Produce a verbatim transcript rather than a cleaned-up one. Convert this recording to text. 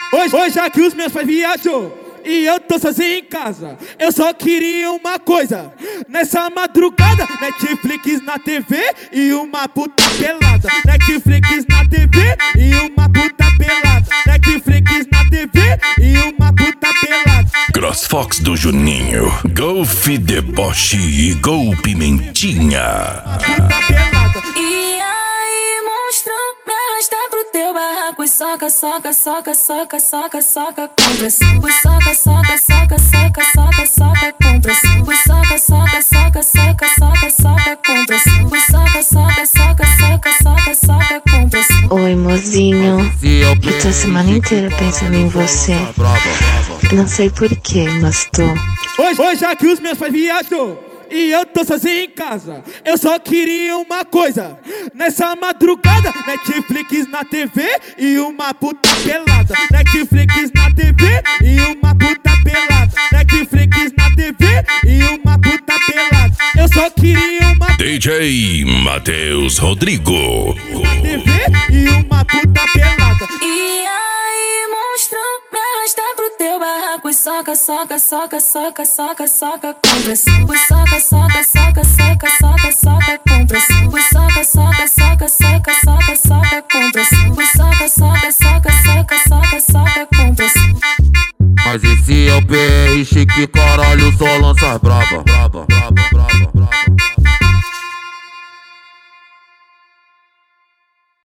Hoje, hoje já que os meus pais viajou e eu tô sozinho em casa, eu só queria uma coisa. Nessa madrugada, Netflix na T V e uma puta pelada. Netflix na T V e uma puta pelada. Netflix na T V e uma puta pelada. CrossFox do Juninho, Golf Deboche e Gol Pimentinha. Puta pelada. E aí, monstro, me arrasta pro teu barraco e soca, soca, soca, soca, soca, soca com pressão. Soca, soca, soca, soca, soca, soca com pressão. Soca, soca, soca, soca, soca, soca com pressão. Soca, soca, soca, soca, soca, soca com pressão. Oi, mozinho, eu tô a semana inteira pensando em você. Não sei porquê, mas tô. Hoje, hoje já que os meus pais viajou e eu tô sozinho em casa, eu só queria uma coisa. Nessa madrugada, Netflix na T V e uma puta pelada. Netflix na T V e uma puta pelada. Netflix na T V e uma puta pelada. Eu só queria uma D J Matheus Rodrigo. na T V e uma puta pelada. E aí, monstro, me arrasta pro teu barraco e soca, soca, soca, soca, soca, soca com pressão. Soca, soca, soca, soca, soca, soca com pressão. Soca, soca, soca, soca, soca, soca com pressão. Soca, soca, soca, soca, soca, soca com pressão. Mas esse é o P R, chique, caralho, só lança braba, braba.